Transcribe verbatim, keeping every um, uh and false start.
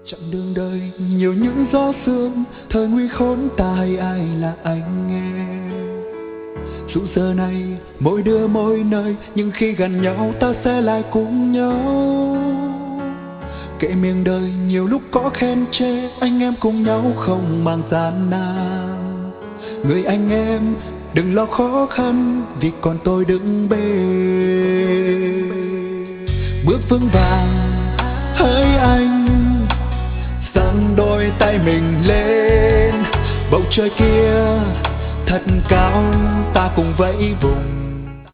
Chặng đường đời nhiều những gió sương, thời nguy khốn ta hay ai là anh nghe. Dù giờ này mỗi đứa mỗi nơi, nhưng khi gần nhau ta sẽ lại cùng nhau. Kệ miệng đời nhiều lúc có khen chê, anh em cùng nhau không mang gian nan. Người anh em đừng lo khó khăn, vì còn tôi đứng bên. Bước vững vàng hỡi anh, giang đôi tay mình lên. Bầu trời kia thật cao, ta cùng vẫy vùng.